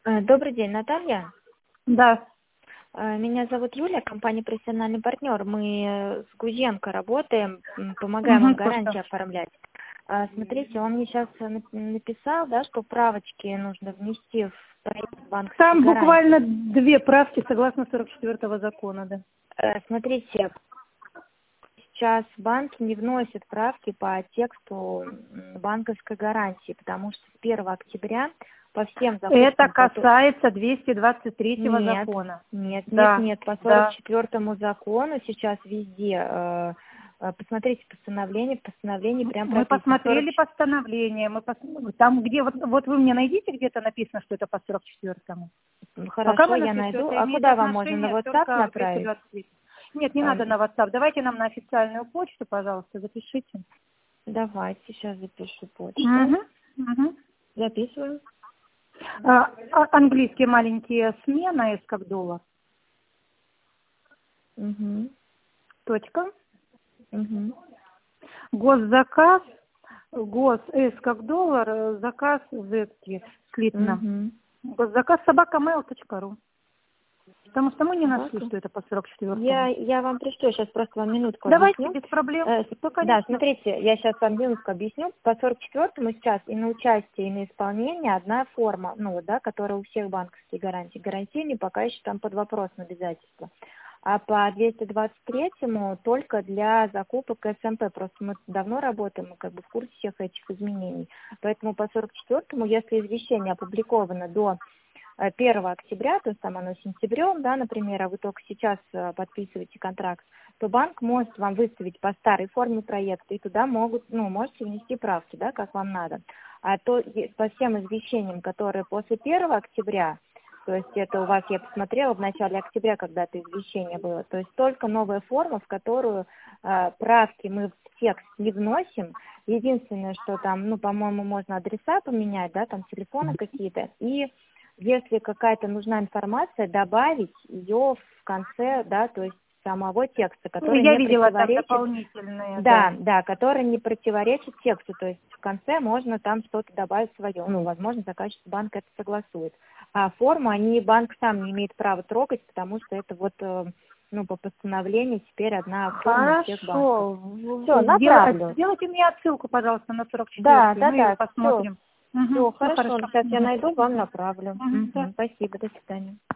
Добрый день, Наталья. Да. Меня зовут Юля, компания «Профессиональный партнер». Мы с Гузенко работаем, помогаем вам гарантии оформлять. Смотрите, он мне сейчас написал, да, что правочки нужно внести в проект банковской гарантии. Там буквально 2 правки согласно 44-го закона, да. Смотрите, сейчас банки не вносят правки по тексту банковской гарантии, потому что с 1 октября по всем закупкам... Это касается 223-го закона. Нет, да, нет, по 44-му закону сейчас везде... Посмотрите постановление прям прописано. Мы посмотрели постановление, там где, вот вы мне найдите, где-то написано, что это по 44-му. Хорошо, я найду. А куда вам можно, на WhatsApp направить? Нет, не надо на WhatsApp, давайте нам на официальную почту, пожалуйста, запишите. Давайте, сейчас запишу почту. Записываю. Английские маленькие смена, S как доллар. Точка. Госзаказ, S как доллар, заказ Z слитно. Госзаказ @mail.ru. Потому что мы не нашли, что это по 44-му. Я вам пришлю, сейчас просто вам минутку Давайте, объясню. без проблем. Да, смотрите, я сейчас вам минутку объясню. По 44-му сейчас и на участие, и на исполнение одна форма, которая у всех банковских гарантий. Гарантийные пока еще там под вопросом обязательства. А по 223-му только для закупок СМП. Просто мы давно работаем, мы в курсе всех этих изменений. Поэтому по 44-му, если извещение опубликовано до 1 октября, то есть там оно сентябрем, да, например, а вы только сейчас подписываете контракт, то банк может вам выставить по старой форме проекта, и туда можете внести правки, да, как вам надо. А то по всем извещениям, которые после 1 октября, то есть это у вас, я посмотрела, в начале октября когда-то извещение было, то есть только новая форма, в которую правки мы в текст не вносим. Единственное, что там, по-моему, можно адреса поменять, да, там телефоны какие-то, и если какая-то нужна информация, добавить ее в конце, да, то есть самого текста, который я не видела противоречит, там дополнительные. Да, который не противоречит тексту, то есть в конце можно там что-то добавить свое. Возможно, заказчик банка это согласует. А форму банк сам не имеет права трогать, потому что это по постановлению теперь одна форма всех банков. Все, направлю. Сделайте мне отсылку, пожалуйста, на 44-ю. Да, посмотрим. Все, хорошо. Сейчас я найду, вам направлю. Спасибо, до свидания.